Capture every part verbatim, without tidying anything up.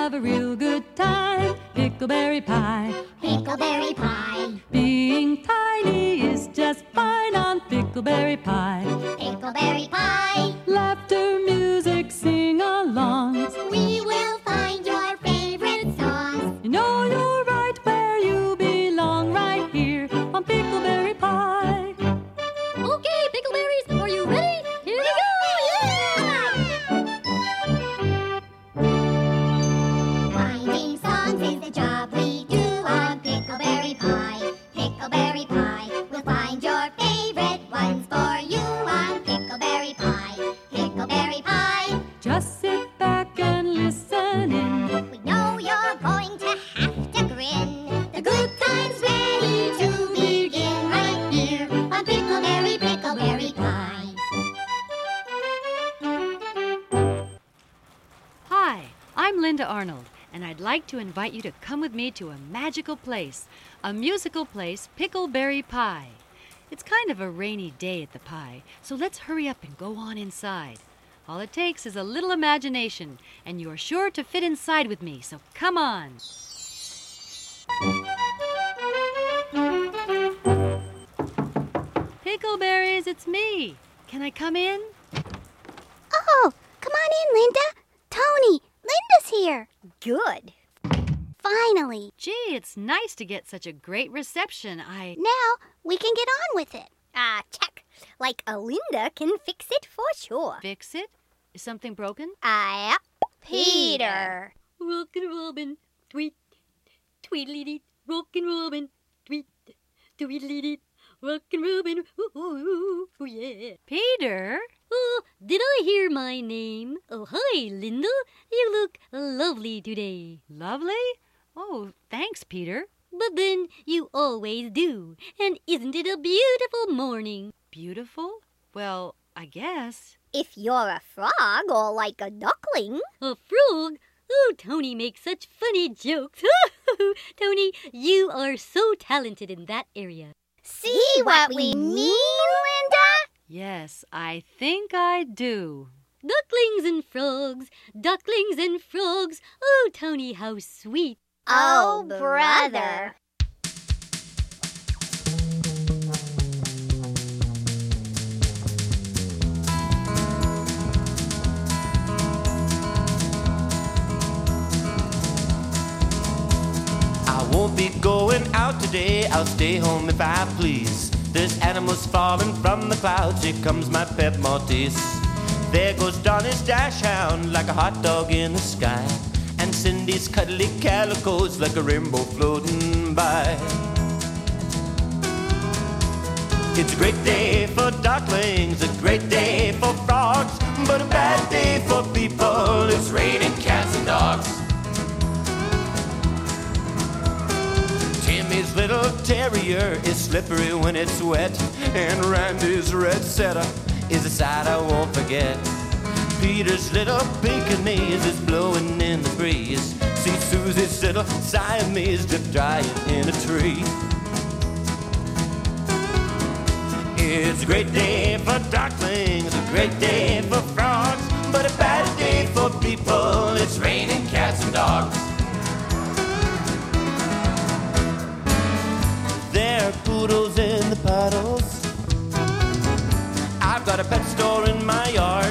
have a real good time. Pickleberry pie. Pickleberry pie. Being tiny is just fine on pickleberry pie. Pickleberry pie. Laughter, music, sing alongs. We will find your favorite songs. You know you're right where you belong, right here on pickleberry pie. Okay, pickleberries, are you ready? Here we go! Yeah! Finding songs is the job we do on pickleberry pie. Pickleberry pie. We'll find your favorite ones for you on pickleberry pie. Pickleberry pie. Just sit back and listen in. We know you're going to have to grin. The good time's ready to begin right here on pickleberry, pickleberry pie. Hi, I'm Linda Arnold, and I'd like to invite you to come with me to a magical place, a musical place, Pickleberry Pie. It's kind of a rainy day at the Pie, so let's hurry up and go on inside. All it takes is a little imagination, and you're sure to fit inside with me, so come on. Pickleberries, it's me. Can I come in? Oh, come on in, Linda. Tony, Linda's here. Good. Finally. Gee, it's nice to get such a great reception. I... Now we can get on with it. Ah, uh, check. Like a Linda can fix it for sure. Fix it? Is something broken? Ah, uh, Peter. Rockin' Robin, tweet, tweedly-dee, rockin' Robin, tweet, tweedly-dee, rockin' Robin, ooh, ooh, ooh, yeah. Peter? Oh, did I hear my name? Oh, hi, Linda. You look lovely today. Lovely? Oh, thanks, Peter. But then you always do. And isn't it a beautiful morning? Beautiful? Well, I guess. If you're a frog or like a duckling. A frog? Oh, Tony makes such funny jokes. Tony, you are so talented in that area. See what we mean, Linda? Yes, I think I do. Ducklings and frogs, ducklings and frogs. Oh, Tony, how sweet. Oh, brother. I won't be going out today, I'll stay home if I please. There's animals falling from the clouds, here comes my pet Maltese. There goes Donnie's dash hound like a hot dog in the sky, and Cindy's cuddly calico's like a rainbow floating by. It's a great day for ducklings, a great day for frogs, but a bad day for people, it's raining cats and dogs. Timmy's little terrier is slippery when it's wet, and Randy's red setter is a sight I won't forget. Peter's little Pekingese is blowing in the breeze. See Susie's little Siamese just drying in a tree. It's a great day for ducklings, a great day for frogs, but a bad day for people, it's raining cats and dogs. There are poodles in the puddles. I've got a pet store in my yard.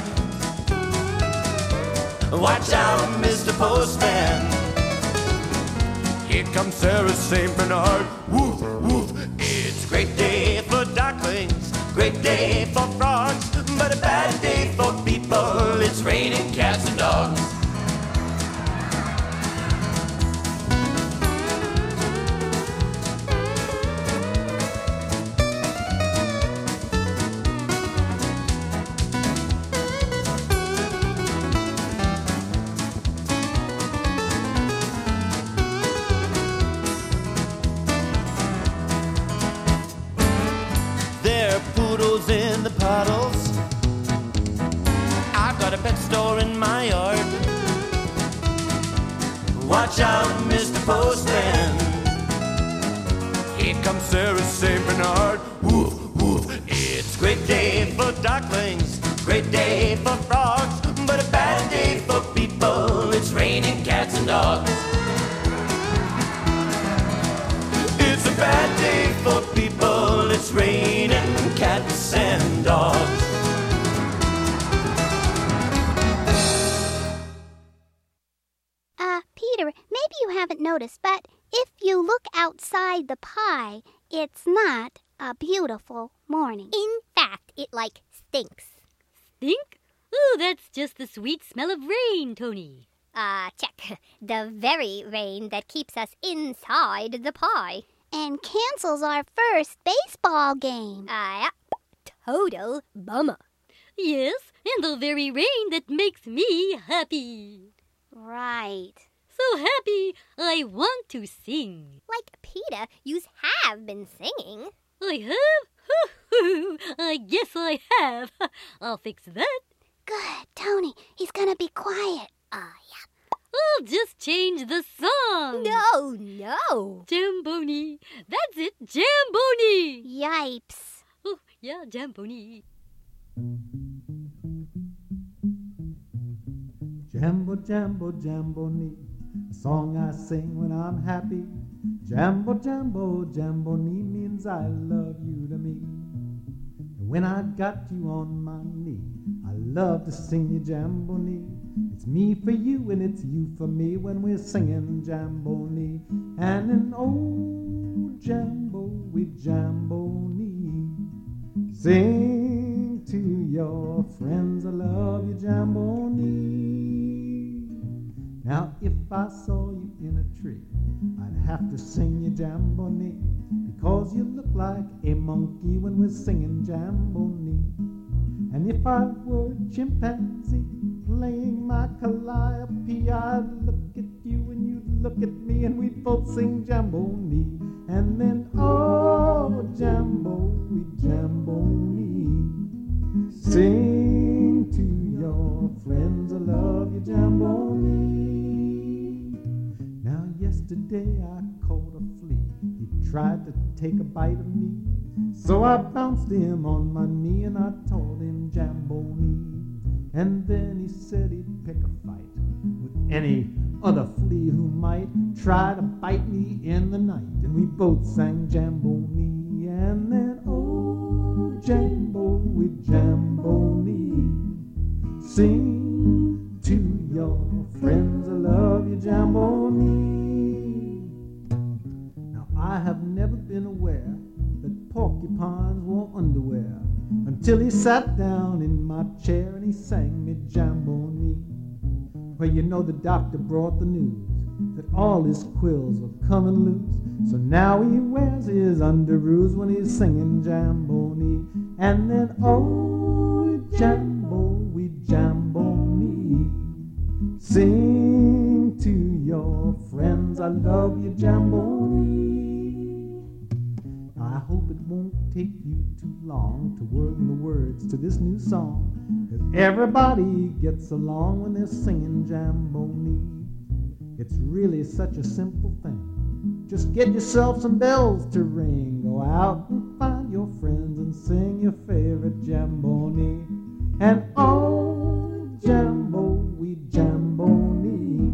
Watch out, Mister Postman. Here comes Sarah Saint Bernard. Woof, woof. It's a great day for ducklings, great day for frogs, but a bad day for people, it's raining cats and dogs. Poodles in the puddles. I've got a pet store in my yard. Watch out, Mister Postman. Here comes Sarah Saint Bernard. Woof, woof. It's a great day for ducklings, great day for frogs, but a bad day for people, it's raining cats and dogs. noticed, but if you look outside the pie, it's not a beautiful morning. In fact, it like stinks. Stink? Oh, that's just the sweet smell of rain, Tony. Uh, check. The very rain that keeps us inside the pie. And cancels our first baseball game. Uh, total bummer. Yes, and the very rain that makes me happy. Right. So happy, I want to sing. Like Peter, yous have been singing. I have? I guess I have. I'll fix that. Good, Tony. He's gonna be quiet. Uh, yeah. I'll just change the song. No, no. Jamboni. That's it, Jamboni. Yipes. Oh, yeah, Jamboni. Jambo, jambo, jamboni, a song I sing when I'm happy. Jambo, jambo, jamboni means I love you to me. And when I got you on my knee, I love to sing you jamboni. It's me for you and it's you for me when we're singing jamboni. And in old jambo we jamboni. Sing to your friends I love you jamboni. Now if I saw you in a tree, I'd have to sing you jamboni, because you look like a monkey when we're singing jamboni. And if I were a chimpanzee playing my calliope, I'd look at you and you'd look at me and we'd both sing jamboni. And then, oh, jambo, we jamboni. Sing to your friends, I love you, jamboni. Now yesterday I caught a flea. He tried to take a bite of me. So I bounced him on my knee and I taught him jamboni. And then he said he'd pick a fight with any other flea who might try to bite me in the night. And we both sang jamboni. And then, oh, jambo, we jamboni. Sing to your friends, I love you, jamboni. Now I have never been aware that porcupines wore underwear until he sat down in my chair and he sang me jamboni. Well, you know the doctor brought the news that all his quills were coming loose, so now he wears his underoos when he's singing jamboni. And then, oh, jambo, we jamboni. Sing to your friends, I love you, jamboni. I hope it won't take you too long to learn the words to this new song, 'cause everybody gets along when they're singing jamboni. It's really such a simple thing. Just get yourself some bells to ring. Go out and find your friends and sing your favorite jamboni. And oh, jambo, we jamboni.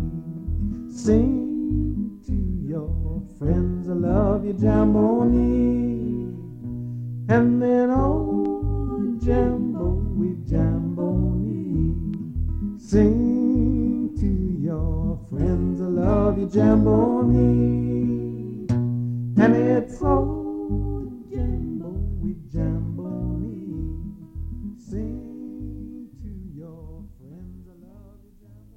Sing to your friends, I love you, jamboni. And then, oh, jambo, we jamboni. Sing to your friends, I love you, jamboni. And it's, oh, jambo, we jamboni. Sing to your friends, I love you,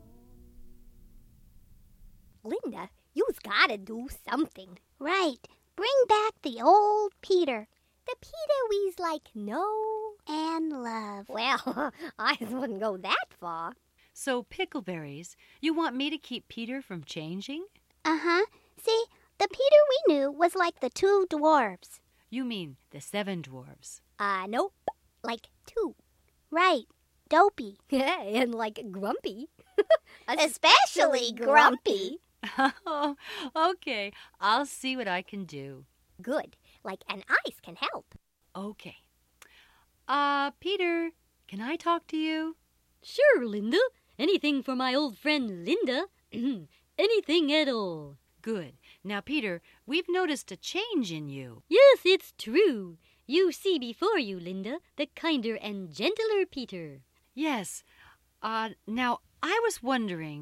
jamboni. Linda, you've gotta do something. Right. Bring back the old Peter. The Peter we's like know and love. Well, I wouldn't go that far. So, Pickleberries, you want me to keep Peter from changing? Uh-huh. See, the Peter we knew was like the two dwarves. You mean the seven dwarves. Uh, nope. Like two. Right. Dopey. And like grumpy. Especially grumpy. Oh, okay. I'll see what I can do. Good. Like an ice can help. Okay. Uh, Peter, can I talk to you? Sure, Linda. Anything for my old friend Linda. Anything at all. Good. Now, Peter, we've noticed a change in you. Yes, it's true. You see before you, Linda, the kinder and gentler Peter. Yes. Uh, now, I was wondering...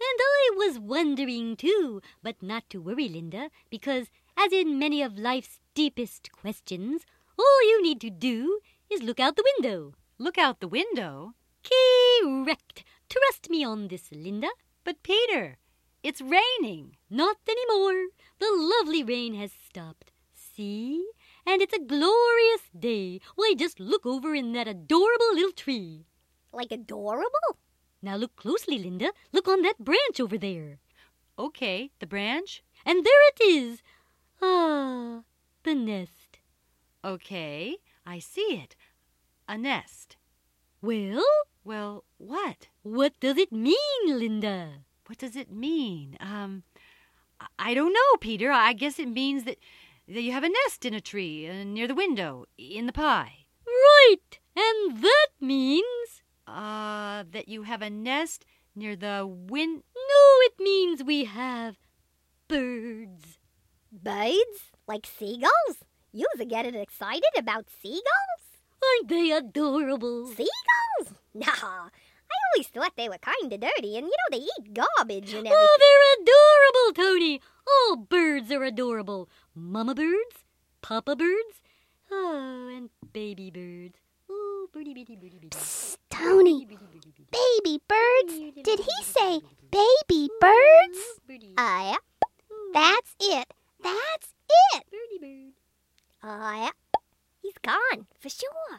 And I was wondering too, but not to worry, Linda, because as in many of life's deepest questions, all you need to do is look out the window. Look out the window? Correct. Trust me on this, Linda. But Peter, it's raining. Not anymore. The lovely rain has stopped. See? And it's a glorious day. Why, just look over in that adorable little tree. Like adorable? Now look closely, Linda. Look on that branch over there. Okay, the branch? And there it is. Ah, the nest. Okay, I see it. A nest. Well? Well, what? What does it mean, Linda? What does it mean? Um, I- I don't know, Peter. I guess it means that, that you have a nest in a tree uh, near the window in the pie. Right. And that means... Uh, that you have a nest near the win... No, it means we have birds. Birds? Like seagulls? You're getting excited about seagulls? Aren't they adorable? Seagulls? Nah, I always thought they were kind of dirty, and you know they eat garbage and everything. Oh, they're adorable, Tony. All birds are adorable. Mama birds, papa birds, oh, and baby birds. Oh, birdie, birdie, birdie, birdie. Psst, Tony. Baby birds? Did he say baby birds? Birdie, Uh, yep. That's it. That's it. birdie bird. Uh, yep. He's gone, for sure.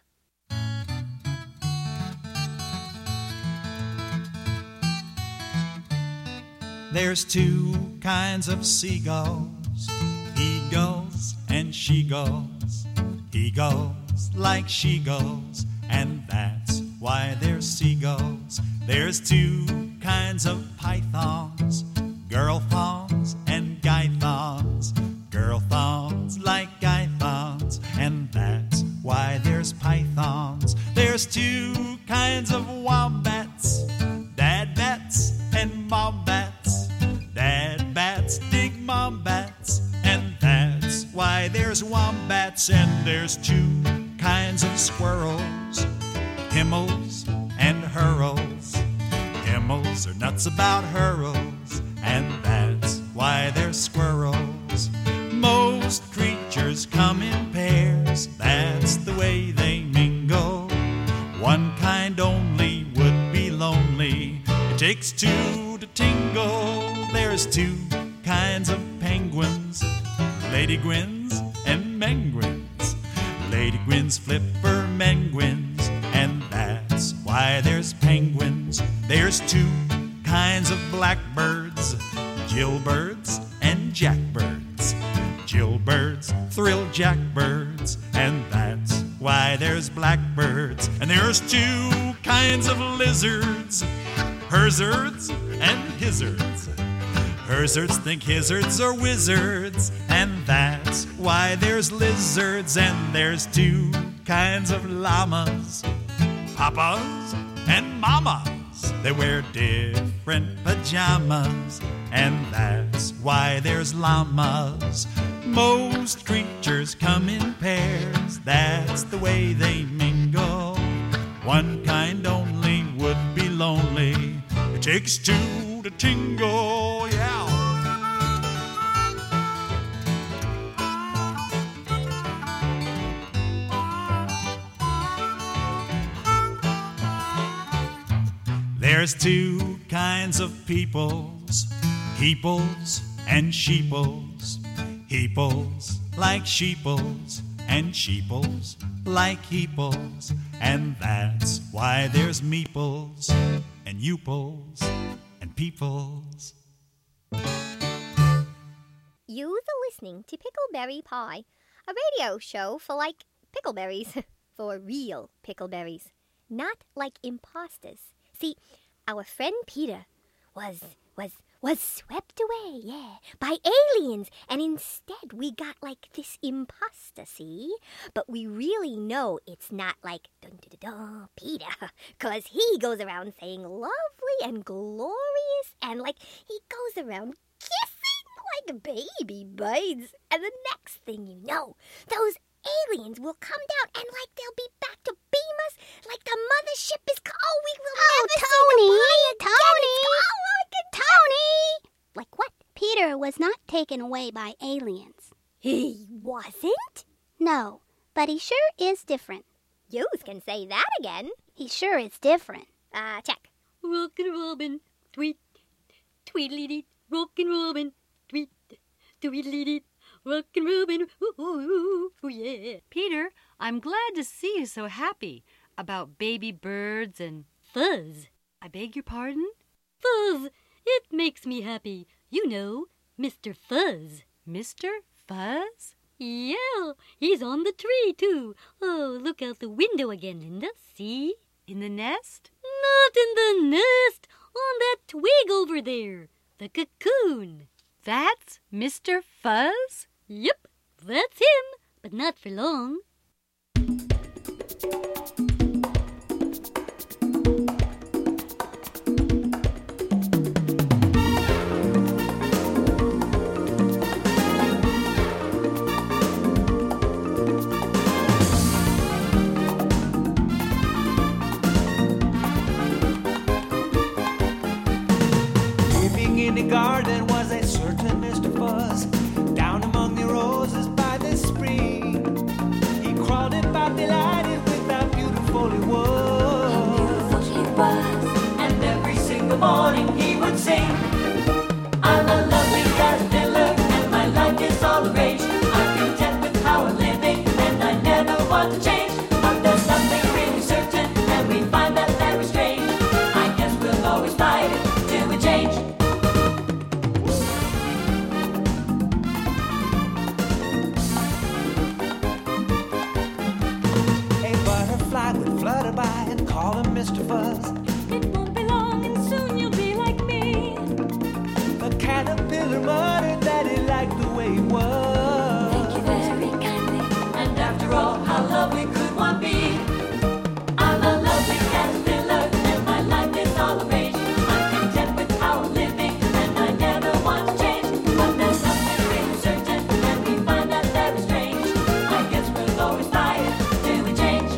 There's two kinds of seagulls. He goes and she goes. He goes like she goes, and that's why there's seagulls. There's two kinds of pythons, girl thongs and guy thongs. Girl thongs like guy thongs, and that's why there's pythons. There's two kinds of wombats, dad bats and mom bats. Dad bats dig mom bats, and that's why there's wombats. And there's two kinds of squirrels, himmels and hurls. Himmels are nuts about hurls, and that's why there's squirrels. Most creatures come in pairs, that's the way they mingle. One kind only would be lonely, it takes two to tingle. There's two kinds of penguins, lady gwins and menguins. Lady gwins flipper menguins, and that's why there's penguins. There's two kinds of blackbirds, jillbirds and jackbirds. Jillbirds thrill jackbirds, and that's why there's blackbirds. And there's two kinds of lizards, herzards and hizzards. Herzards think hizzards are wizards, and that's why there's lizards. And there's two kinds of llamas, papas and mamas. They wear different pajamas, and that's why there's llamas. Most creatures come in pairs, that's the way they mingle. One kind only would be lonely, it takes two to tingle, yeah. There's two kinds of peoples, peoples and sheeples. Heeples like sheeples, and sheeples like heeples. And that's why there's meeples and youples and peoples. You're listening to Pickleberry Pie, a radio show for like pickleberries, for real pickleberries, not like imposters. See, our friend Peter was, was, was swept away, yeah, by aliens, and instead we got like this imposter, see? But we really know it's not like dun-dun-dun-dun Peter, cause he goes around saying lovely and glorious, and like he goes around kissing like baby birds, and the next thing you know, those aliens will come down and like they'll be back to beam us like the mothership is. Oh, we will Oh, never Tony, see the pie again. Tony, It's- oh, look at Tony. Like what? Peter was not taken away by aliens. He wasn't? No, but he sure is different. Yous can say that again. He sure is different. Uh, check. Rockin' Robin, tweet, tweedly-dee, Rockin' Robin, tweet, tweedly-dee, Rockin' Robin, ooh, ooh, ooh, yeah. Peter, I'm glad to see you so happy about baby birds and... Fuzz. I beg your pardon? Fuzz. It makes me happy. You know, Mister Fuzz. Mister Fuzz? Yeah, he's on the tree, too. Oh, look out the window again, Linda. See? In the nest? Not in the nest. On that twig over there. The cocoon. That's Mister Fuzz? Yep, that's him, but not for long. In the garden was a certain Mister Fuzz, down among the roses by the spring. He crawled about delighted with how beautiful he was. How beautiful he was. And every single morning he would sing, I'm a lovely caterpillar and my life is all arranged. I'm content with how I'm living and I never want to change. But there's something really certain and we find that very strange. I guess we'll always fight it till we change. Flutter by and call him Mister Fuzz. It won't be long and soon you'll be like me. The caterpillar muttered that he liked the way he was. Thank you very kindly. And after all, how lovely could one be? I'm a lovely caterpillar and my life is all arranged. I'm content with how I'm living and I never want to change. But there's something really certain and we find that very strange. I guess we'll always fight it till we change.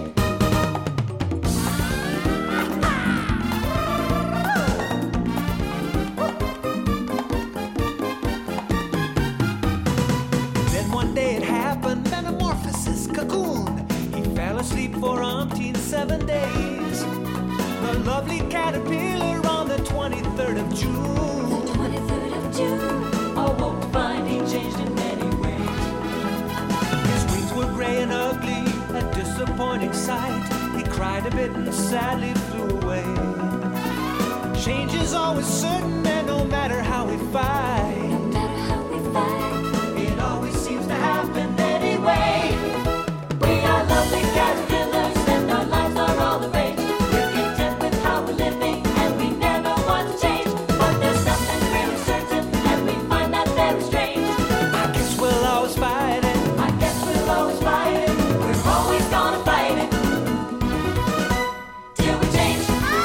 Asleep for umpteen seven days. The lovely caterpillar on the twenty-third of June. The twenty-third of June. Awoke to find he changed in many ways. His wings were gray and ugly, a disappointing sight. He cried a bit and sadly flew away. Change is always certain, and no matter how we fight, No matter how we fight, it always seems to happen anyway. we are lovely caterpillars and our lives are all the rage. We're content with how we're living and we never want to change. But there's something really certain and we find that very strange. I guess we'll always fight it. I guess we'll always fight it. We're always gonna fight it till we change.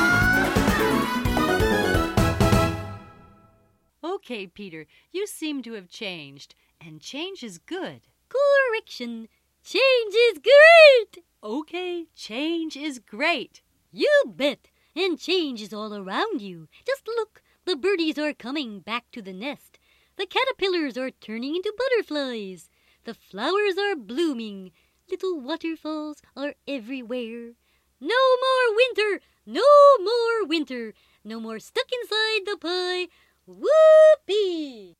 Okay, Peter, you seem to have changed, and change is good. Correction. Change is great! Okay, change is great. You bet! And change is all around you. Just look, the birdies are coming back to the nest. The caterpillars are turning into butterflies. The flowers are blooming. Little waterfalls are everywhere. No more winter! No more winter! No more stuck inside the pie. Whoopee!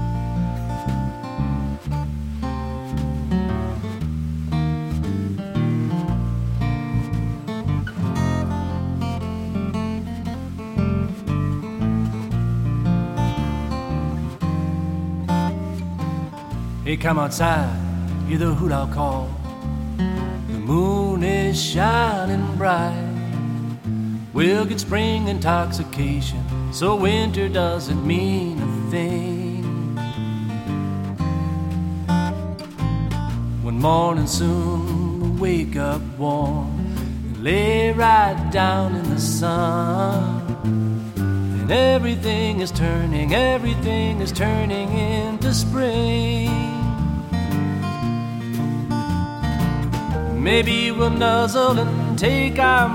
Hey, come outside, hear the hoot owl call. The moon is shining bright. We'll get spring intoxication, so winter doesn't mean a thing. One morning soon we'll wake up warm and lay right down in the sun. And everything is turning, everything is turning into spring. Maybe we'll nuzzle and take our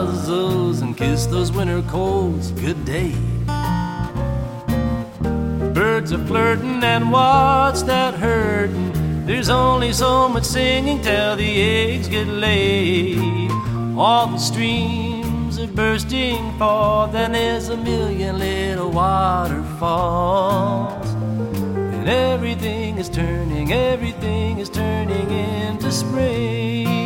muzzles and kiss those winter colds good day. birds are flirting, and what's that hurting? There's only so much singing till the eggs get laid. All the streams are bursting forth, and there's a million little waterfalls. And everything is turning, everything is turning into spring.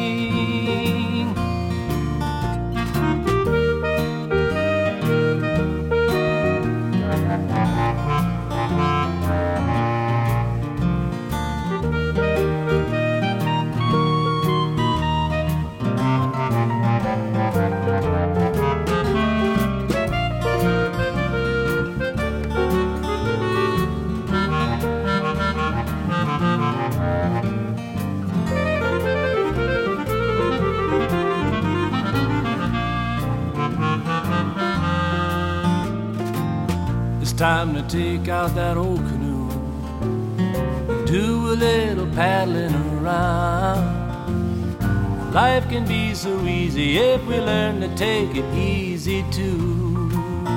Time to take out that old canoe and do a little paddling around. Life can be so easy if we learn to take it easy too.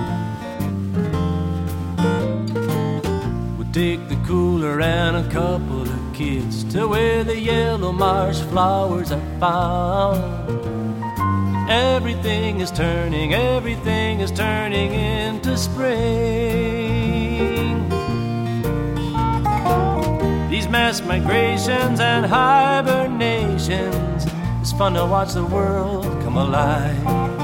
We'll take the cooler and a couple of kids to where the yellow marsh flowers are found. Everything is turning, everything is turning into spring. These mass migrations and hibernations, it's fun to watch the world come alive.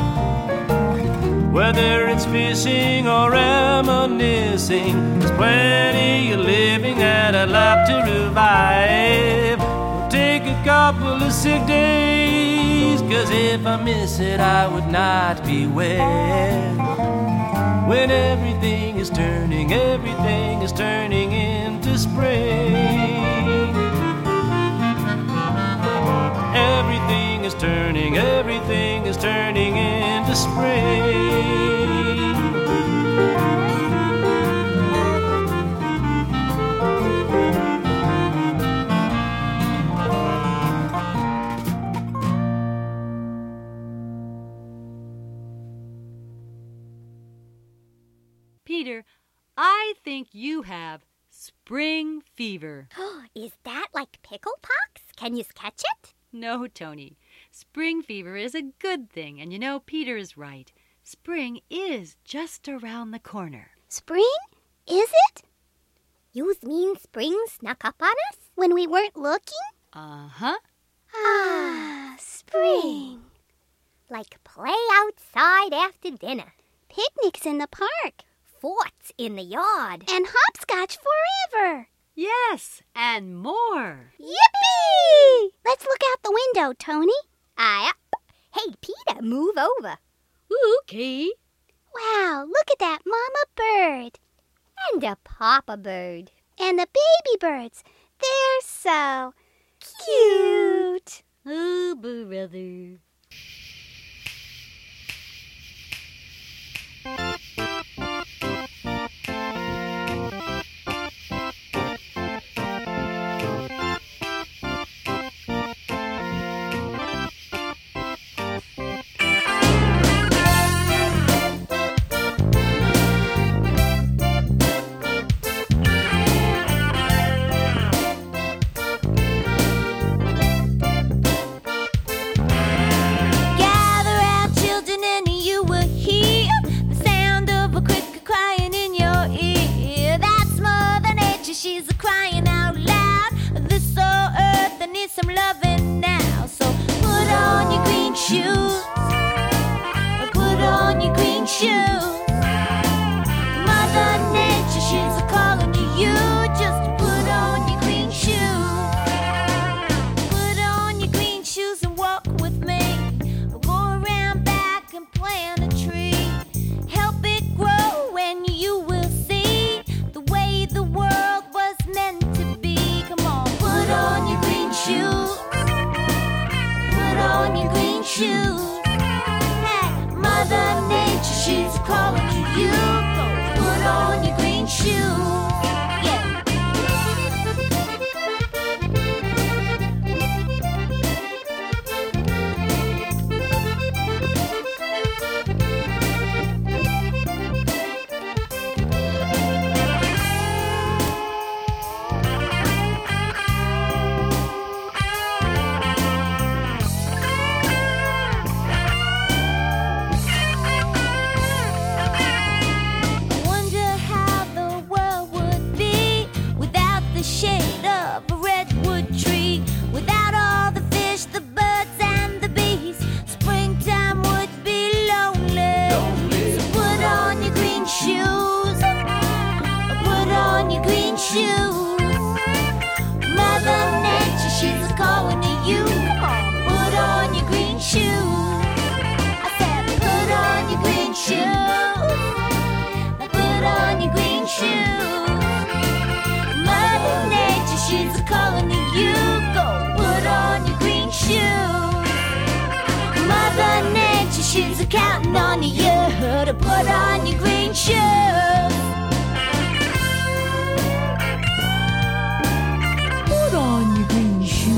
Whether it's fishing or reminiscing, there's plenty of living that I'd love to revive. We'll take a couple of sick days, 'cause if I miss it, I would not be well. When everything is turning, everything is turning into spring. Everything is turning, everything is turning into spring. Peter, I think you have spring fever. Is that like pickle pox? Can you catch it? No, Tony. Spring fever is a good thing, and you know Peter is right. Spring is just around the corner. Spring? Is it? You mean spring snuck up on us? When we weren't looking? Uh-huh. Ah, spring. Like play outside after dinner. Picnics in the park. Forts in the yard. And hopscotch forever. Yes, and more. Yippee! Let's look out the window, Tony. Aye up. Hey, Peter, move over. Okay. Wow, look at that mama bird. And a papa bird. And the baby birds. They're so cute. Oh, brother. She's a crying out loud. This old earth that needs some loving now. So put on your green shoes. Put on your green shoes. Mother Nature, she's a calling to you. Just put on your green shoes. Put on your green shoes and walk with me. We'll go around back and plant a tree. Help it grow and you will see the way the world was meant to be. Come on, put on your green shoes. Put on your green shoes. Hey, Mother Nature, she's calling to you. Go put on your green shoes. Put on your green shoes. Put on your green shoes.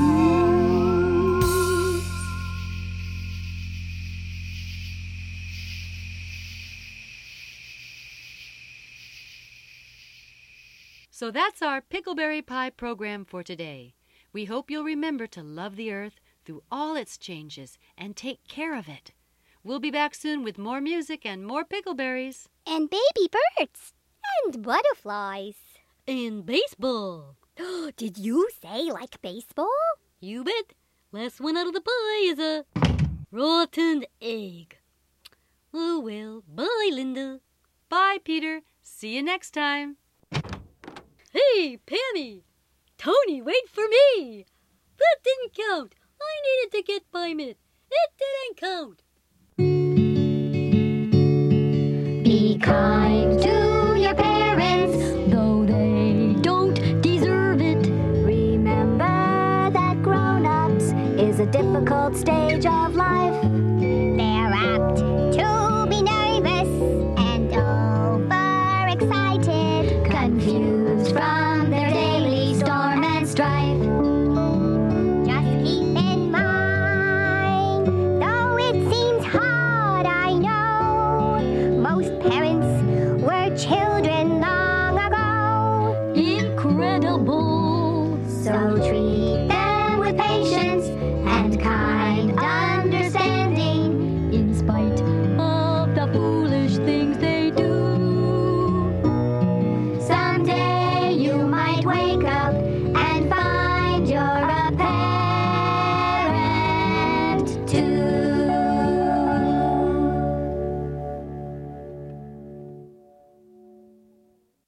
So that's our Pickleberry Pie program for today. We hope you'll remember to love the earth through all its changes and take care of it. We'll be back soon with more music and more pickleberries. And baby birds. And butterflies. And baseball. Did you say like baseball? You bet. Last one out of the pie is a rotten egg. Oh well, bye, Linda. Bye, Peter. See you next time. Hey, Pammy! Tony, wait for me! That didn't count. I needed to get by mitt. It didn't count. Be kind to your parents, Though they don't deserve it. remember that grown-ups is a difficult stage of life. They